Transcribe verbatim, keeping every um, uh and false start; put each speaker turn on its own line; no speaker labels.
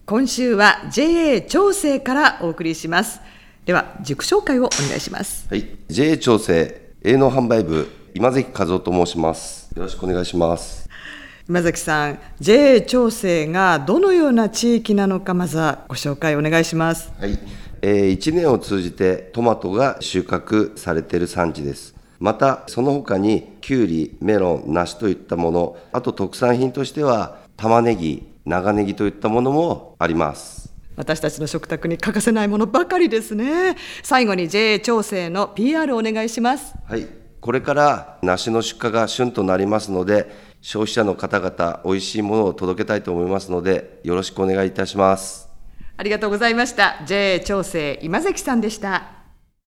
今週は ジェイエー 長生からお送りします。では塾紹介をお願いします。
はい、ジェイエー 長生営農販売部今関和夫と申します。よろしくお願いします。
今関さん、 ジェイエー 長生がどのような地域なのか、まずはご紹介お願いします。
はい、えー、いちねんを通じてトマトが収穫されている産地です。またその他にキュウリ、メロン、ナシといったもの、あと特産品としては玉ねぎ、長ネギといったものもあります。
私たちの食卓に欠かせないものばかりですね。最後に ジェイエー 長生の ピーアール をお願いします。
はい、これから梨の出荷が旬となりますので、消費者の方々おいしいものを届けたいと思いますので、よろしくお願いいたします。
ありがとうございました。 ジェイエー 長生今関さんでした。